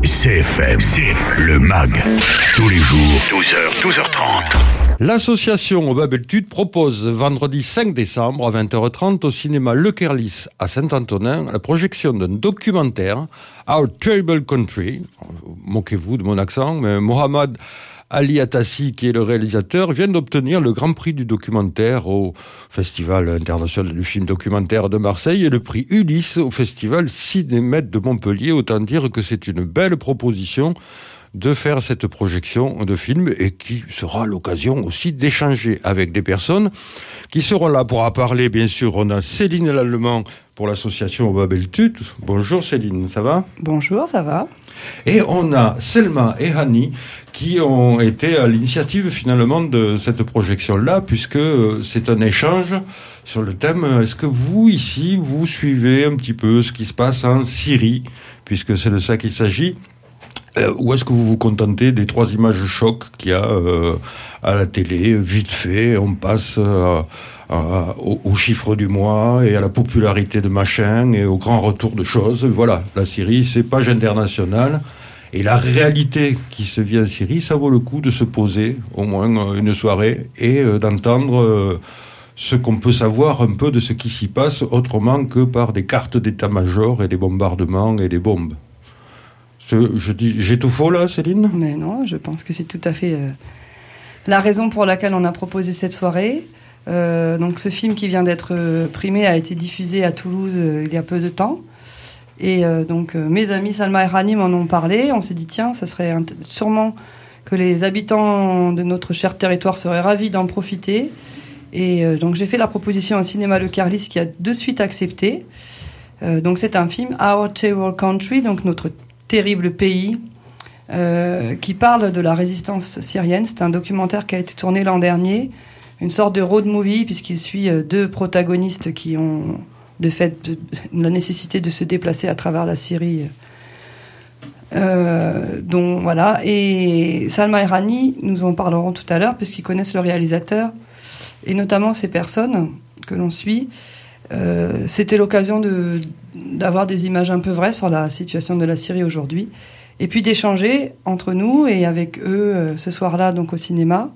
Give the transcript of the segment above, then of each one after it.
CFM, le MAG, tous les jours, 12h, 12h30. L'association Obabeltude propose vendredi 5 décembre à 20h30 au cinéma Le Kerlis à Saint-Antonin la projection d'un documentaire Our Terrible Country. Moquez-vous de mon accent, mais Mohamed Ali Atassi, qui est le réalisateur, vient d'obtenir le grand prix du documentaire au Festival international du film documentaire de Marseille et le prix Ulysse au Festival Cinémètre de Montpellier. Autant dire que c'est une belle proposition de faire cette projection de film et qui sera l'occasion aussi d'échanger avec des personnes qui seront là pour en parler. Bien sûr, on a Céline Lallemand pour l'association Obabeltude. Bonjour Céline, ça va ? Bonjour, ça va. Et on a Selma et Hani qui ont été à l'initiative finalement de cette projection-là, puisque c'est un échange sur le thème. Est-ce que vous, ici, vous suivez un petit peu ce qui se passe en Syrie, puisque c'est de ça qu'il s'agit ? Ou est-ce que vous vous contentez des 3 images chocs qu'il y a à la télé, vite fait, on passe aux chiffres du mois et à la popularité de machin et au grand retour de choses. Voilà, la Syrie, c'est page internationale. Et la réalité qui se vit en Syrie, ça vaut le coup de se poser au moins une soirée et d'entendre ce qu'on peut savoir un peu de ce qui s'y passe autrement que par des cartes d'état-major et des bombardements et des bombes. J'ai tout faux là, Céline ? Mais non, je pense que c'est tout à fait la raison pour laquelle on a proposé cette soirée. Donc ce film qui vient d'être primé a été diffusé à Toulouse il y a peu de temps. Et donc mes amis Salma et Rani m'en ont parlé. On s'est dit tiens, ça serait sûrement que les habitants de notre cher territoire seraient ravis d'en profiter. Et donc j'ai fait la proposition au cinéma Le Kerlis qui a de suite accepté. Donc c'est un film Our Terrible Country, donc notre terrible pays, qui parle de la résistance syrienne. C'est un documentaire qui a été tourné l'an dernier, une sorte de road movie, puisqu'il suit 2 protagonistes qui ont de fait la nécessité de se déplacer à travers la Syrie. Donc voilà. Et Salma et Rani nous en parleront tout à l'heure, puisqu'ils connaissent le réalisateur, et notamment ces personnes que l'on suit. C'était l'occasion d'avoir des images un peu vraies sur la situation de la Syrie aujourd'hui, et puis d'échanger entre nous et avec eux ce soir-là donc au cinéma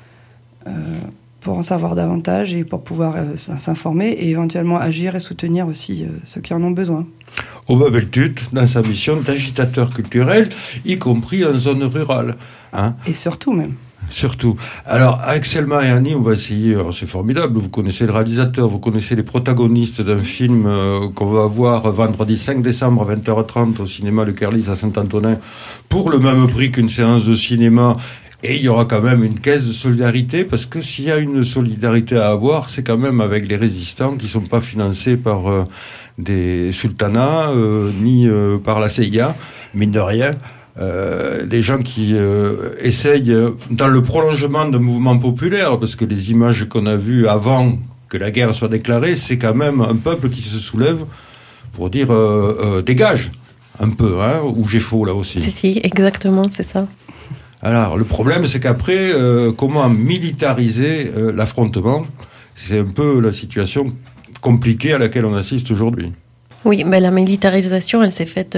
pour en savoir davantage et pour pouvoir s'informer et éventuellement agir et soutenir aussi ceux qui en ont besoin. Obabeltude, dans sa mission d'agitateur culturel, y compris en zone rurale. Hein ? Et surtout même. Surtout. Alors, avec Selma et Annie, on va essayer, c'est formidable, vous connaissez le réalisateur, vous connaissez les protagonistes d'un film qu'on va voir vendredi 5 décembre à 20h30 au cinéma Le Kerlis à Saint-Antonin pour le même prix qu'une séance de cinéma. Et il y aura quand même une caisse de solidarité, parce que s'il y a une solidarité à avoir, c'est quand même avec les résistants qui ne sont pas financés par des sultanats, ni par la CIA, mine de rien. Des gens qui essayent, dans le prolongement d'un mouvement populaire, parce que les images qu'on a vues avant que la guerre soit déclarée, c'est quand même un peuple qui se soulève pour dire dégage, un peu, hein, ou j'ai faux là aussi. Si, exactement, c'est ça. Alors, le problème, c'est qu'après, comment militariser l'affrontement ? C'est un peu la situation compliquée à laquelle on assiste aujourd'hui. Oui, mais la militarisation, elle s'est faite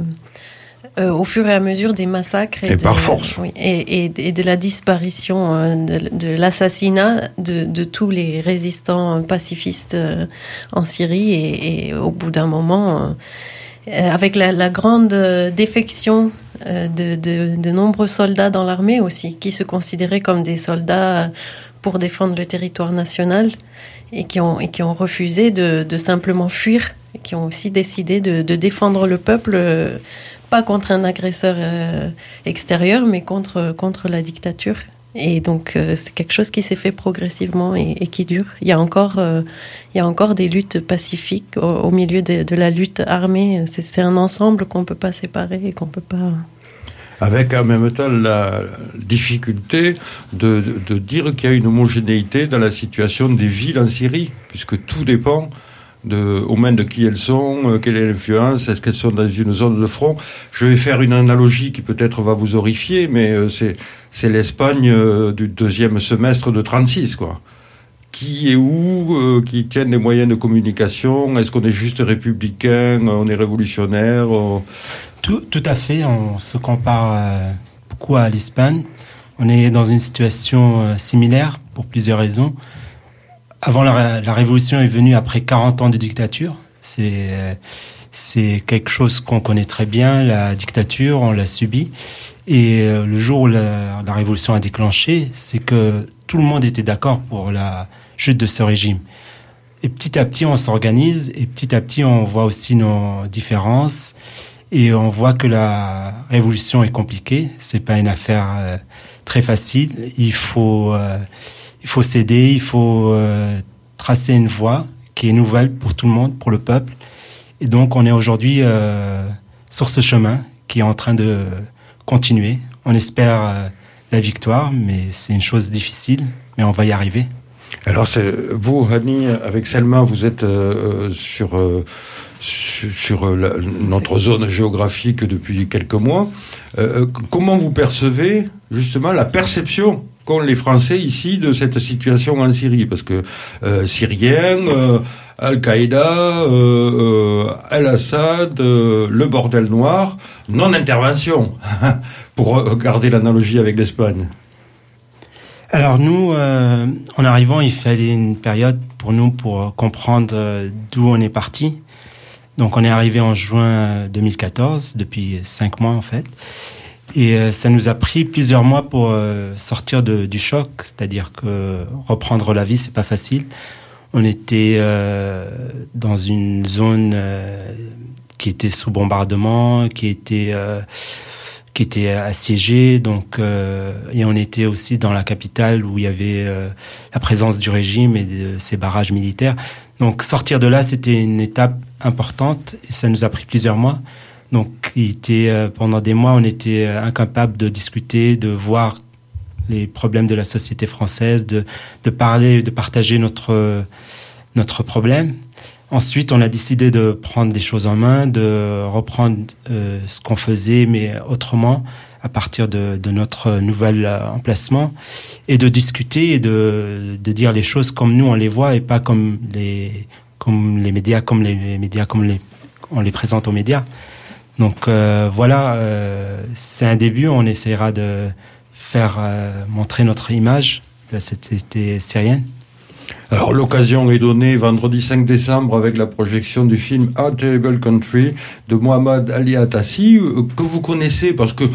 au fur et à mesure des massacres. Et par force. Oui, et de la disparition, de l'assassinat de tous les résistants pacifistes en Syrie. Et au bout d'un moment, avec la grande défection de nombreux soldats dans l'armée aussi, qui se considéraient comme des soldats pour défendre le territoire national et qui ont refusé de simplement fuir, et qui ont aussi décidé de défendre le peuple, pas contre un agresseur extérieur, mais contre la dictature. Et donc c'est quelque chose qui s'est fait progressivement et qui dure. Il y a encore des luttes pacifiques au milieu de la lutte armée. C'est un ensemble qu'on ne peut pas séparer et qu'on ne peut pas... Avec en même temps la difficulté de dire qu'il y a une homogénéité dans la situation des villes en Syrie, puisque tout dépend aux mains de qui elles sont, quelle est l'influence, est-ce qu'elles sont dans une zone de front. Je vais faire une analogie qui peut-être va vous horrifier, mais c'est l'Espagne du deuxième semestre de 36, quoi. Qui est où, qui tiennent les moyens de communication, est-ce qu'on est juste républicain, on est révolutionnaire, Tout à fait. On se compare beaucoup à l'Espagne. On est dans une situation similaire pour plusieurs raisons. Avant, la révolution est venue après 40 ans de dictature. C'est quelque chose qu'on connaît très bien, la dictature, on l'a subie. Et le jour où la révolution a déclenché, c'est que tout le monde était d'accord pour la chute de ce régime. Et petit à petit, on s'organise et petit à petit, on voit aussi nos différences et on voit que la révolution est compliquée. C'est pas une affaire très facile. Il faut s'aider, il faut tracer une voie qui est nouvelle pour tout le monde, pour le peuple. Et donc, on est aujourd'hui sur ce chemin qui est en train de continuer. On espère la victoire, mais c'est une chose difficile, mais on va y arriver. Alors, vous, Hani, avec Selma, vous êtes sur notre zone géographique depuis quelques mois. Comment vous percevez justement la perception qu'ont les Français ici de cette situation en Syrie? Parce que Syriens, Al-Qaïda, Al-Assad, le bordel noir, non-intervention, pour garder l'analogie avec l'Espagne. Alors nous, en arrivant, il fallait une période pour nous pour comprendre d'où on est parti. Donc on est arrivé en juin 2014, depuis 5 mois en fait. Et ça nous a pris plusieurs mois pour sortir du choc, c'est-à-dire que reprendre la vie, c'est pas facile. On était dans une zone qui était sous bombardement, qui était assiégée, donc et on était aussi dans la capitale où il y avait la présence du régime et de ses barrages militaires. Donc sortir de là, c'était une étape importante et ça nous a pris plusieurs mois. Donc pendant des mois, on était incapable de discuter, de voir les problèmes de la société française, de parler, de partager notre problème. Ensuite, on a décidé de prendre des choses en main, de reprendre ce qu'on faisait, mais autrement, à partir de notre nouvel emplacement, et de discuter et de dire les choses comme nous on les voit et pas comme les médias, on les présente aux médias. Donc voilà, c'est un début. On essaiera de faire montrer notre image de la société syrienne. Alors l'occasion est donnée vendredi 5 décembre avec la projection du film A Terrible Country de Mohamed Ali Atassi, que vous connaissez parce que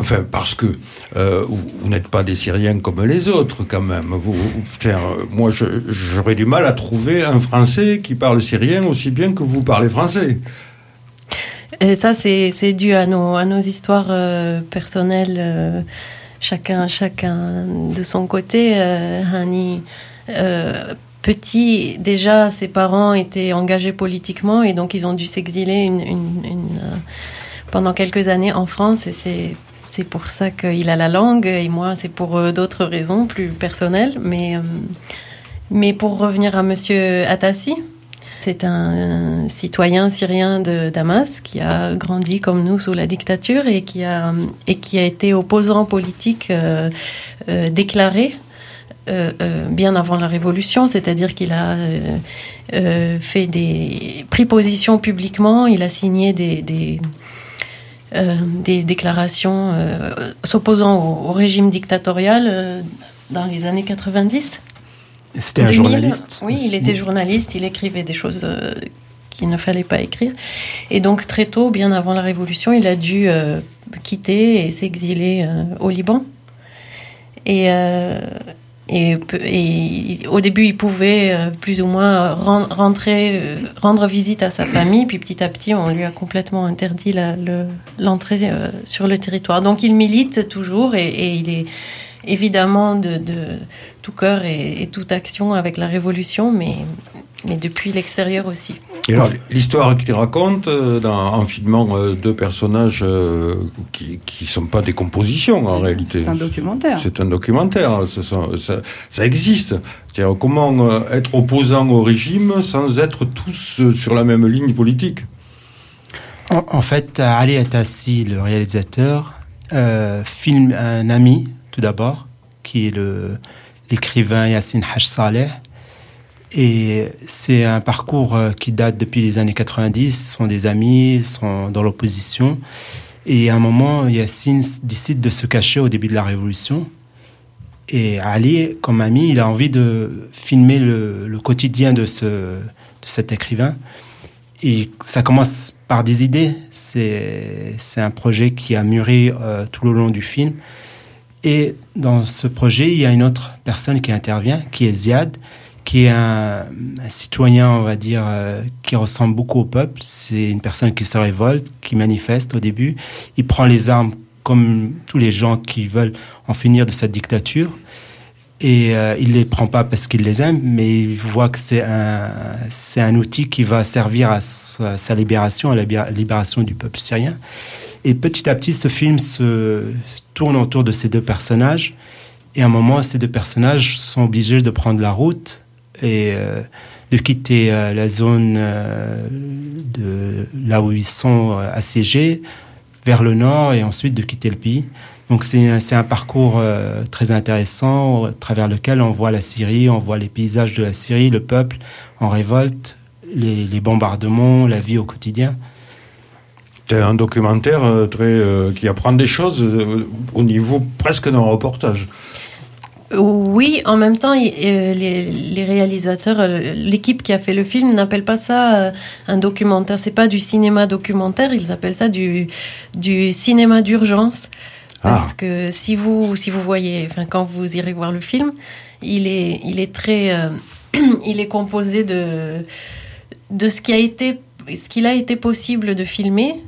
vous n'êtes pas des Syriens comme les autres quand même. Moi j'aurais du mal à trouver un Français qui parle syrien aussi bien que vous parlez français. Et ça c'est dû à nos histoires personnelles, chacun de son côté. Hani, petit, déjà, ses parents étaient engagés politiquement et donc ils ont dû s'exiler pendant quelques années en France et c'est pour ça qu'il a la langue et moi c'est pour d'autres raisons plus personnelles. Mais pour revenir à Monsieur Atassi, c'est un citoyen syrien de Damas qui a grandi comme nous sous la dictature et qui a été opposant politique déclaré. Bien avant la Révolution, c'est-à-dire qu'il a pris position publiquement, il a signé des déclarations s'opposant au régime dictatorial dans les années 90. C'était un journaliste. Oui, il était journaliste, il écrivait des choses qu'il ne fallait pas écrire. Et donc très tôt, bien avant la Révolution, il a dû quitter et s'exiler au Liban. Et au début, il pouvait plus ou moins rendre visite à sa famille, puis petit à petit, on lui a complètement interdit l'entrée sur le territoire. Donc, il milite toujours et il est évidemment de tout cœur et toute action avec la Révolution, mais depuis l'extérieur aussi. Et alors, l'histoire qu'il raconte en filmant deux personnages qui sont pas des compositions en réalité. C'est un documentaire. C'est un documentaire. Ça existe. C'est-à-dire comment être opposant au régime sans être tous sur la même ligne politique. En fait, Ali Atassi, le réalisateur, filme un ami tout d'abord, qui est l'écrivain Yassine Haj Saleh. Et c'est un parcours qui date depuis les années 90. Ce sont des amis, sont dans l'opposition. Et à un moment, Yassine décide de se cacher au début de la Révolution. Et Ali, comme ami, il a envie de filmer le quotidien de cet écrivain. Et ça commence par des idées. C'est un projet qui a mûri tout le long du film. Et dans ce projet, il y a une autre personne qui intervient, qui est Ziad, qui est un citoyen, on va dire, qui ressemble beaucoup au peuple. C'est une personne qui se révolte, qui manifeste au début. Il prend les armes comme tous les gens qui veulent en finir de cette dictature. Et il les prend pas parce qu'il les aime, mais il voit que c'est un outil qui va servir à sa libération, à la libération du peuple syrien. Et petit à petit, ce film se tourne autour de ces deux personnages. Et à un moment, ces deux personnages sont obligés de prendre la route et de quitter la zone de là où ils sont assiégés vers le nord et ensuite de quitter le pays. Donc c'est un parcours très intéressant à travers lequel on voit la Syrie, on voit les paysages de la Syrie, le peuple en révolte, les bombardements, la vie au quotidien. C'est un documentaire qui apprend des choses au niveau presque d'un reportage. Oui, en même temps, les réalisateurs, l'équipe qui a fait le film n'appelle pas ça un documentaire. C'est pas du cinéma documentaire, ils appellent ça du cinéma d'urgence. Parce que si vous voyez, enfin quand vous irez voir le film, il est très, il est composé de ce qu'il a été possible de filmer.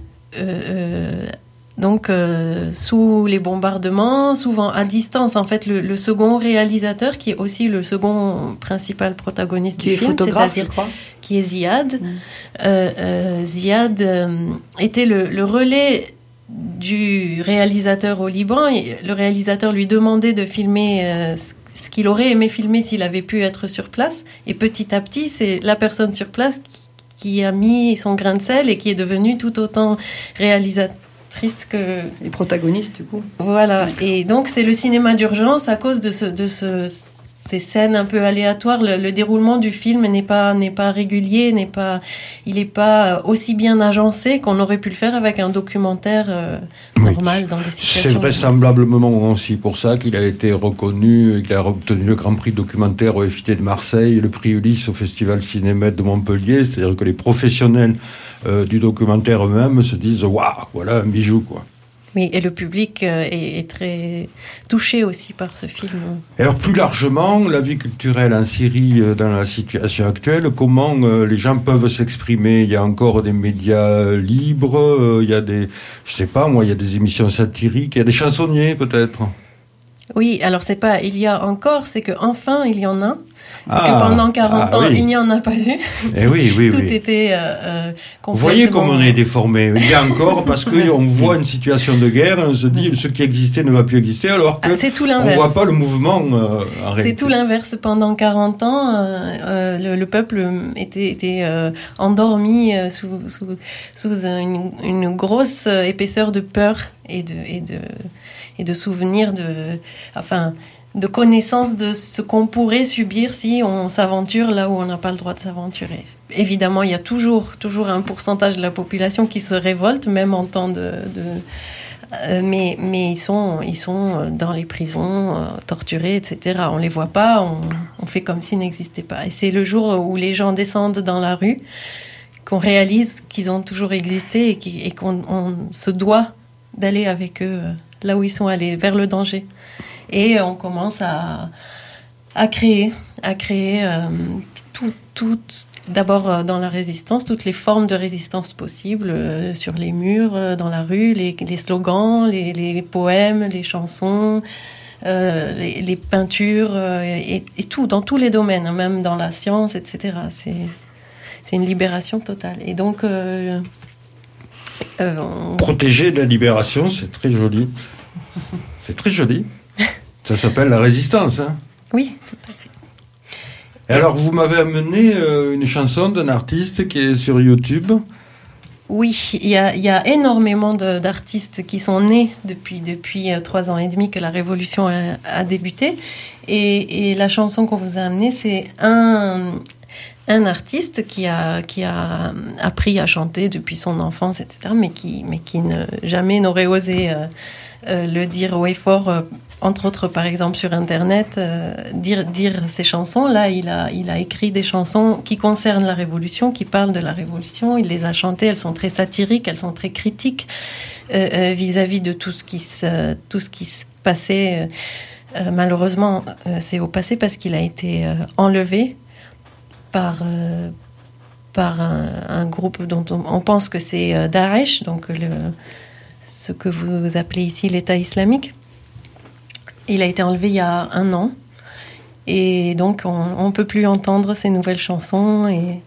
Donc sous les bombardements, souvent à distance. En fait, le second réalisateur, qui est aussi le second principal protagoniste du film, c'est-à-dire qui est Ziad. Ziad était le relais du réalisateur au Liban. Et le réalisateur lui demandait de filmer ce qu'il aurait aimé filmer s'il avait pu être sur place. Et petit à petit, c'est la personne sur place qui a mis son grain de sel et qui est devenue tout autant réalisatrice que les protagonistes, du coup. Voilà. Et donc c'est le cinéma d'urgence à cause de ces scènes un peu aléatoires. Le déroulement du film n'est pas régulier, il n'est pas aussi bien agencé qu'on aurait pu le faire avec un documentaire normal dans des situations. C'est vraisemblablement aussi pour ça qu'il a été reconnu, qu'il a obtenu le Grand Prix documentaire au FIT de Marseille et le prix Ulysse au Festival Cinéma de Montpellier. C'est-à-dire que les professionnels du documentaire eux-mêmes se disent « Waouh, voilà un bijou, quoi ». Oui, et le public est très touché aussi par ce film. Et alors plus largement, la vie culturelle en Syrie dans la situation actuelle, comment les gens peuvent s'exprimer? Il y a encore des médias libres, il y a il y a des émissions satiriques, il y a des chansonniers peut-être. Oui, alors c'est que enfin il y en a. Que pendant 40 ans, il n'y en a pas eu. Et oui. Tout était complètement... Vous voyez comme on est déformé. Il y a encore, parce qu'on voit une situation de guerre, on se dit ce qui existait ne va plus exister, alors que on ne voit pas le mouvement en réalité. C'est tout l'inverse. Pendant 40 ans, le peuple était endormi sous une grosse épaisseur de peur et de souvenirs de connaissance de ce qu'on pourrait subir si on s'aventure là où on n'a pas le droit de s'aventurer. Évidemment, il y a toujours un pourcentage de la population qui se révolte, même en temps mais ils sont dans les prisons, torturés, etc. On les voit pas, on fait comme s'ils n'existaient pas. Et c'est le jour où les gens descendent dans la rue qu'on réalise qu'ils ont toujours existé et qu'on se doit d'aller avec eux là où ils sont allés, vers le danger. Et on commence à créer tout d'abord dans la résistance, toutes les formes de résistance possibles, sur les murs, dans la rue, les slogans, les poèmes, les chansons, les peintures, et tout, dans tous les domaines, hein, même dans la science, etc. C'est une libération totale. Et donc... Protéger de la libération, c'est très joli. C'est très joli. Ça s'appelle la résistance, hein? Oui, tout à fait. Et alors, vous m'avez amené une chanson d'un artiste qui est sur YouTube. Oui, il y a énormément d'artistes qui sont nés depuis 3 ans et demi que la révolution a débuté. Et la chanson qu'on vous a amenée, c'est un artiste qui a appris à chanter depuis son enfance, etc., mais qui jamais n'aurait osé le dire haut et fort, entre autres, par exemple, sur Internet, dire ses chansons. Là, il a écrit des chansons qui concernent la Révolution, qui parlent de la Révolution. Il les a chantées, elles sont très satiriques, elles sont très critiques vis-à-vis de tout ce qui se passait. Malheureusement, c'est au passé parce qu'il a été enlevé par un groupe dont on pense que c'est Daesh, donc ce que vous appelez ici l'État islamique. Il a été enlevé il y a 1 an. Et donc, on ne peut plus entendre ses nouvelles chansons. Et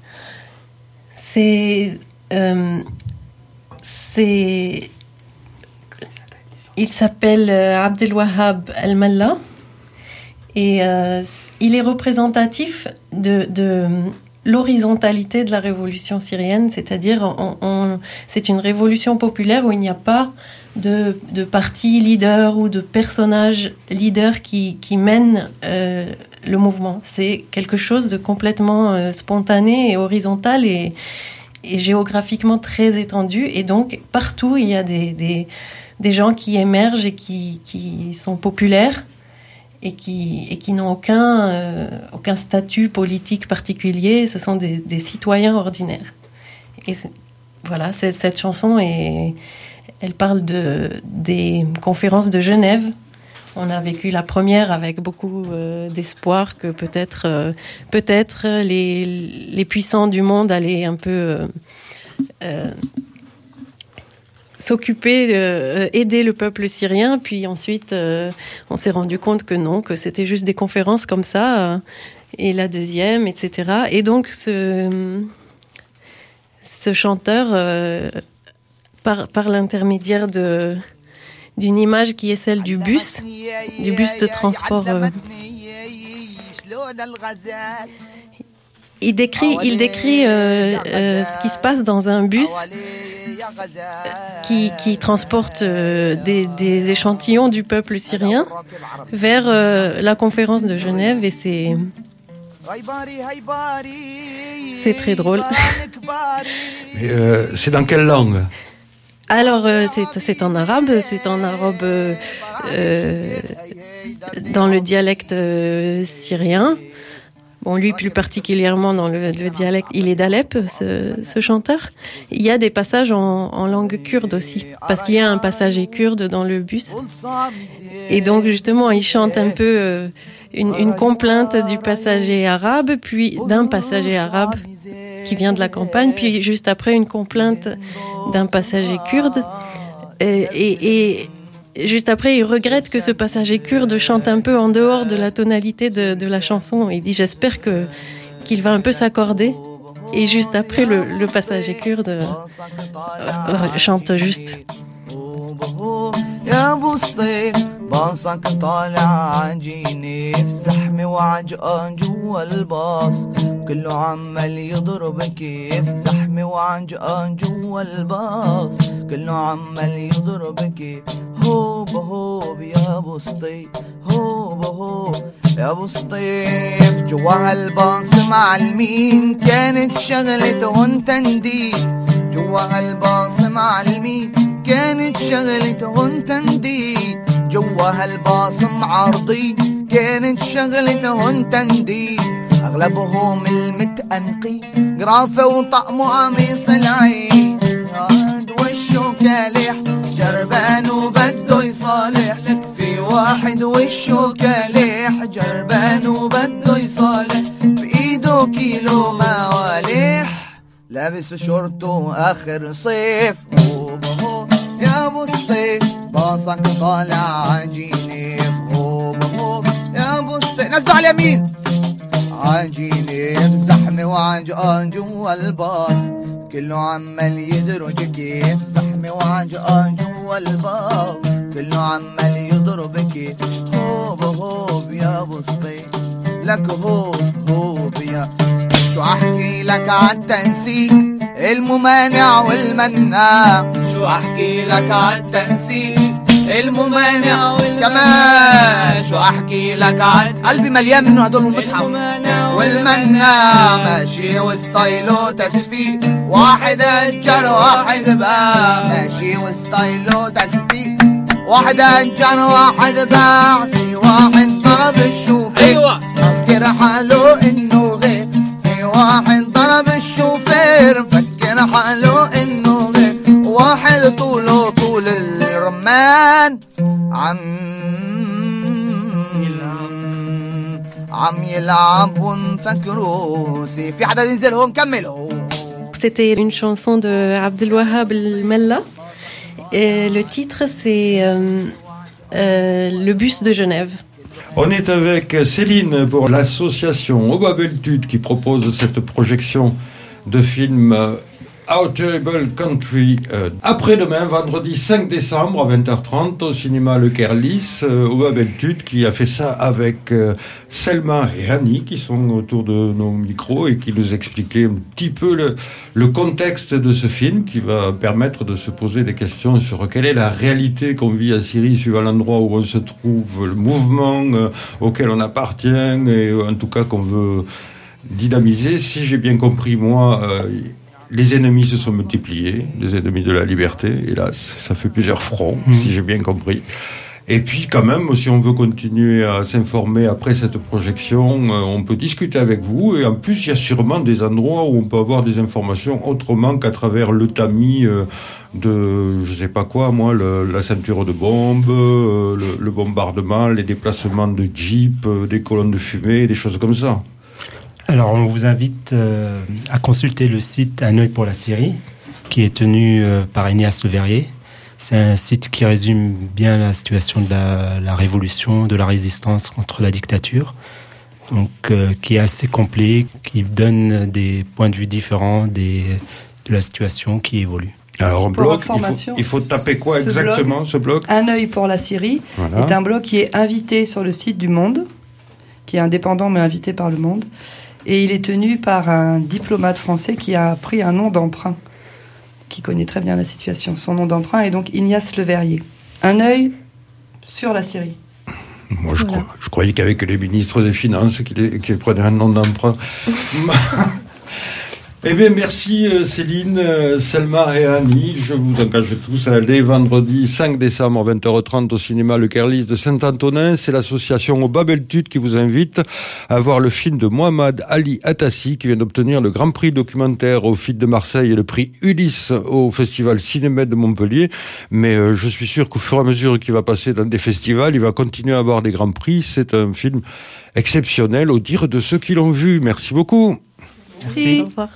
il s'appelle Abdelwahab El-Malla. Et il est représentatif de l'horizontalité de la révolution syrienne, c'est-à-dire c'est une révolution populaire où il n'y a pas de parti leader ou de personnage leader qui mène le mouvement. C'est quelque chose de complètement spontané et horizontal et géographiquement très étendu. Et donc, partout, il y a des gens qui émergent et qui sont populaires et qui n'ont aucun statut politique particulier. Ce sont des citoyens ordinaires. Et voilà, cette chanson, elle parle des conférences de Genève. On a vécu la première avec beaucoup d'espoir que peut-être les puissants du monde allaient un peu s'occuper, aider le peuple syrien. Puis ensuite, on s'est rendu compte que non, que c'était juste des conférences comme ça. Et la deuxième, etc. Et donc, ce chanteur, par l'intermédiaire d'une image qui est celle du bus de transport. Il décrit ce qui se passe dans un bus qui transporte des échantillons du peuple syrien vers la conférence de Genève, et c'est très drôle. Mais c'est dans quelle langue ? Alors, c'est en arabe, dans le dialecte syrien. Bon, lui, plus particulièrement dans le dialecte, il est d'Alep, ce chanteur. Il y a des passages en langue kurde aussi, parce qu'il y a un passager kurde dans le bus. Et donc, justement, il chante un peu une complainte du passager arabe, puis d'un passager arabe qui vient de la campagne, puis juste après, une complainte d'un passager kurde. Et juste après, il regrette que ce passager kurde chante un peu en dehors de la tonalité de la chanson. Il dit, j'espère qu'il va un peu s'accorder. Et juste après, le passager kurde chante juste. باصك طالع عجيني في زحمة وعجقان جوا الباص كله عمال يضرب كيف زحمة وعجقان جوا الباص كله عمال يضرب كيف هوب هوب يا ابو سطيف هوب هوب يا ابو سطيف جوا هالباص معلمين كانت شغلتهن تنديد جوا هالباص معلمين كانت شغلتهن تنديد جوا هالباص معارضين كانت شغلتهن تنديد اغلبهم المتأنقين قرافة وطقم قميص العين وشه كالح جربان وبده يصالح في واحد وشه كالح جربان وبده يصالح بايده كيلو موالح لابس شورته اخر صيف يا ابو سطيف باصك طالع عجيني هوب هوب يا ابو سطيف نزلوا على اليمين عجيني زحمه وعجقان جوا الباص كله عمال يضرب كيف زحمه وعجقان جوا الباص كله عمال يضرب كيف هوب هوب يا ابو سطيف لك هوب هوب يا شو احكي لك عالتنسيق الممانع والمناع شو احكي لك عالتنسيق الممانع كمان شو احكي لك قلبي مليان منه هدول المصحف والمناع ماشي وستايلو تسفيق واحد اجر واحد باع ماشي وستايلو تسفيق واحد اجر واحد باع في واحد ضرب الشوفير فكر حاله انه غير في واحد ضرب الشوفير فكر حاله انه غير واحد طوله طول الرمان عم يلعب ونفكروا في حدا ينزل هون كملوا. C'était une chanson de Abdel Wahab El-Mella. Et le titre, c'est Le bus de Genève. On est avec Céline pour l'association Obabeltude qui propose cette projection de film Our Terrible Country après-demain, vendredi 5 décembre à 20h30 au cinéma Le Kerlis. Obabeltude qui a fait ça avec Selma et Hani qui sont autour de nos micros et qui nous expliquaient un petit peu le contexte de ce film qui va permettre de se poser des questions sur quelle est la réalité qu'on vit à Syrie suivant l'endroit où on se trouve, le mouvement auquel on appartient et en tout cas qu'on veut dynamiser. Si j'ai bien compris, moi, les ennemis se sont multipliés, les ennemis de la liberté, hélas, ça fait plusieurs fronts, si j'ai bien compris. Et puis quand même, si on veut continuer à s'informer après cette projection, on peut discuter avec vous. Et en plus, il y a sûrement des endroits où on peut avoir des informations autrement qu'à travers le tamis de, je sais pas quoi, moi, la ceinture de bombes, le bombardement, les déplacements de jeeps, des colonnes de fumée, des choses comme ça. Alors, on vous invite à consulter le site Un œil pour la Syrie, qui est tenu par Ignace Le Verrier. C'est un site qui résume bien la situation de la révolution, de la résistance contre la dictature, donc qui est assez complet, qui donne des points de vue différents de la situation qui évolue. Alors, un blog, il faut taper quoi exactement, ce blog ? Un œil pour la Syrie est un blog qui est invité sur le site du Monde, qui est indépendant mais invité par le Monde. Et il est tenu par un diplomate français qui a pris un nom d'emprunt, qui connaît très bien la situation. Son nom d'emprunt est donc Ignace Le Verrier. Un œil sur la Syrie. Moi, je croyais qu'avec les ministres des Finances qui prenaient un nom d'emprunt. Eh bien, merci Céline, Selma et Annie. Je vous engage tous à aller vendredi 5 décembre à 20h30 au cinéma Le Kerlis de Saint-Antonin. C'est l'association Obabeltude qui vous invite à voir le film de Mohamed Ali Atassi qui vient d'obtenir le Grand Prix documentaire au FIT de Marseille et le prix Ulysse au Festival Cinémètre de Montpellier. Mais je suis sûr qu'au fur et à mesure qu'il va passer dans des festivals, il va continuer à avoir des grands prix. C'est un film exceptionnel au dire de ceux qui l'ont vu. Merci beaucoup. Merci. Au revoir.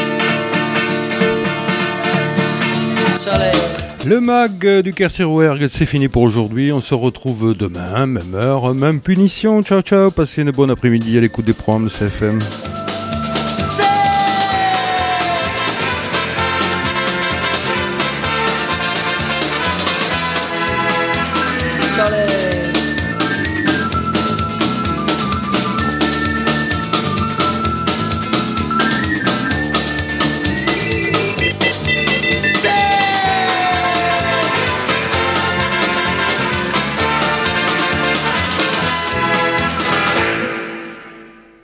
Le mag du Kersirouergue, c'est fini pour aujourd'hui. On se retrouve demain, même heure, même punition. Ciao, ciao. Passez une bonne après-midi à l'écoute des programmes de CFM.